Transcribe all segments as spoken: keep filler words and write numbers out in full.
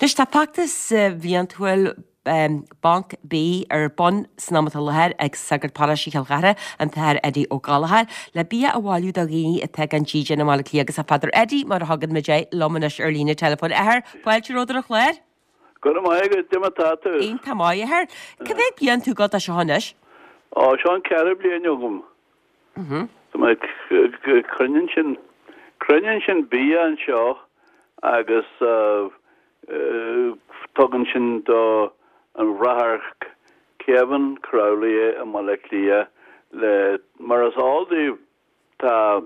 Dus tá pactas bhíontuil bank B ar bon snamatalair ag sagart parasí chalgara an thar Eddie ó Galahar le bí a bháilú a ghí a te an tíide na mála clíagus a fadar Eddie mar hagad me dé lomanas ar lína telefón air bhailte ródar a chléir? Go mai go dimatatu. Ein tamáid air. Cadé bíon tú gad a sehanis? Ó, seán ceir blian jogum. Mhm. So my crunnin sin crunnin sin bí an seo agus tugann sin do an bhreathar Kevin Crowley a moleclia le mar as aldi tá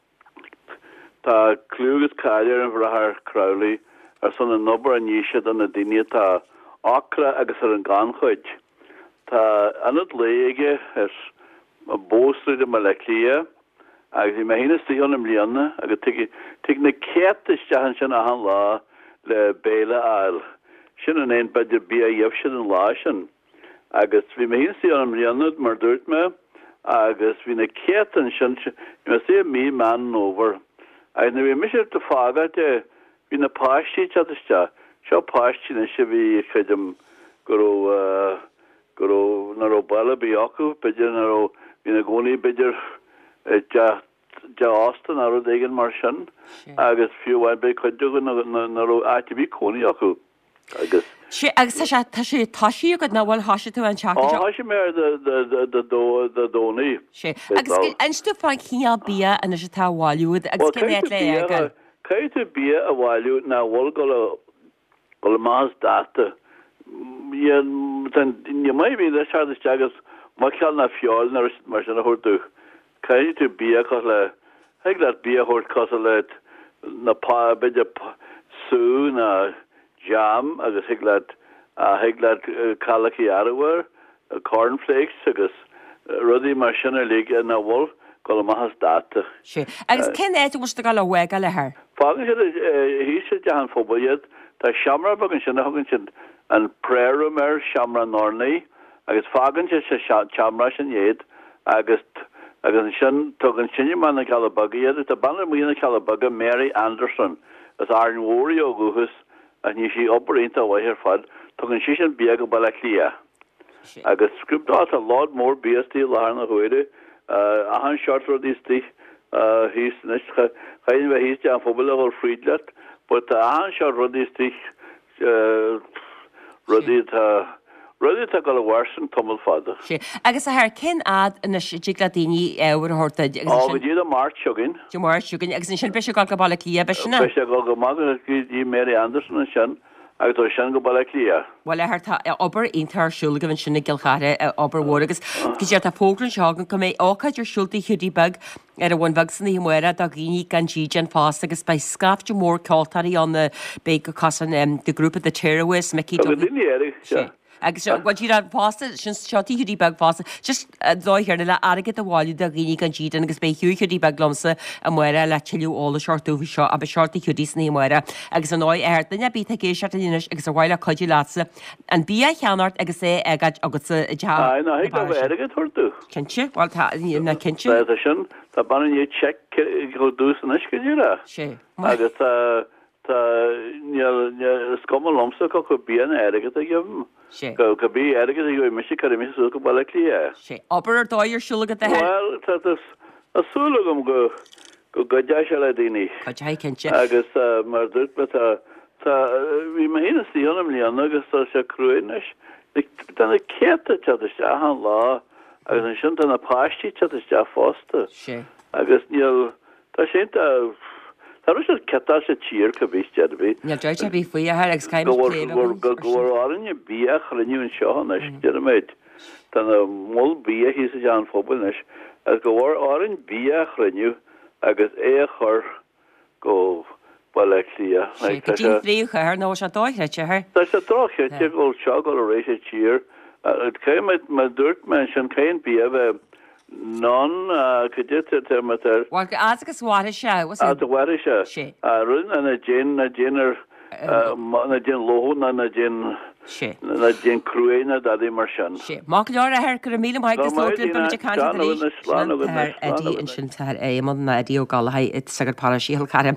tá clúgus caiir an bhreathar Crowley ar son an nobar an níisiad an na daine tá acra agus ar an gan chuid. Tá anad léige ar a bóstrid a moleclia agus i me hína stíon am líanna agus tuig na céirtiste sin a han lá le béle ail. Sin an ein beidir bí a dhéobh sin an lá sin. Agus bhí me hína stíon am líanna mar dúirt me agus bhí na céirtan sin me sé mí man over. Agus na bhí misir de fága de bhí na páistí teiste seo páistí na si bhí chuidim go go nar ó bailile bí acu beidir nar ó hí na gcónaí beidir de Austin ar dégin mar sin agus fiúhhain be chuideú nar ó áiti bhí cónaí acu agus. Sí agus tá sé taisií go náhfuil hasise tú an teach. Á hasise mé de dónaí. Sí agus einstú fáin cíal bí ana sé tá bháilúd agus cin le. Caiite bí a bháilú na bhil go go más data. Je mai bí le se agus má ceall na fiáil mar sin a thuú. Caiite bí chu le heag le bí thuirt cos le na pá beidir sú na jam agus heag le heag le calaí arhar cornflakes agus rudí mar sinna lí na bhil go más data. Sí agus cin é tú musta gal bhega le thir? Fágan si hí sé dean fóbaiad tá seamra bagan sin hagann sin an prérum ar seamra nornaí agus fágan se se seamra sin héad agus agus sin tugann sinne man na Calabagaíad a ban mína Calabaga Mary Anderson as Arn Wóri ó guhus a ní sí oprénta bhaithir fad tugann si sin bí go bailla lia. Agus scriptá a lád mór B S T lá na chuide a han shortro distí hís chain bheith híiste an fóbal ar Friedlet, but a han se rudistí rudí rudí a go bhharsan tomul fada. Sí agus a thir cin ad na digla daoine éhar horta. Á go dtíad a mát seogin. Dú mar seogin agus sin be gal go bailla lia be sinna. Be go go mag dí Mary Anderson an sin agus sin go bailla lia. Well le tá obair intarsúla go bhann sinna gilchaire obair mhór agus go sé tá fógrann seágan go mé áchaid ar siúltaí chudaí bag ar a bhain bag sanna muire a gíní gan ddíide an fásta agus bei scafte mór cáiltarí an na bé go casan de grúpa de Terrorist me cí agus bhil an fásta sin seotí chudaí bag fásta just dóithir le agad a bháilú a gíní gan ddíide agus bé hiú chudaí bag lomsa a muire le tiú óla seirtú seo a be seirtaí chudaí sna muire agus an áid air daine bí a géisiart a dhéanais agus a bhhaile chuidú lása an bí a cheanart agus é agad agus agad thuú. Cinse bhil na cinse sin tá ban é check go dús an isce dúra sé agus scomal lomsa go chu bían agad a gim. Go go bí agad a mis mis go bailla lia. sé obair dóir siúla a Well asúlagum go go goide se le daoine cinse agus mar dúirt me bhí me héana tíionam líana agus tá se cruúis na céta teiste an lá agus an sin na páistí teiste fásta agus níl tá sé Tá sé cetá sé tír go bhíiste bhí. Níl deirte bhí faoi a agus caiim go áine bí a chrinniún seois de méid Tá mó bí hí a an fóbalnis agus go bhhar áin bí a chrinniu agus é chur go bailla lia. Ríocha nó se dóithreite thir? Tá sé dóchirte ggóil seo go a rééis sé tír céimiid me dúirt me sin céin bí a bheith non codite termatar. Well agus bhhaire se a bhhaire se run a na gin na ginar na gin lóhún na na gin na gin cruúéine a dí mar sin. sé má leir a thir go a míle maigus Eddie an sin tar é man na Eddie ó Galahad it sagad parasí hil carm.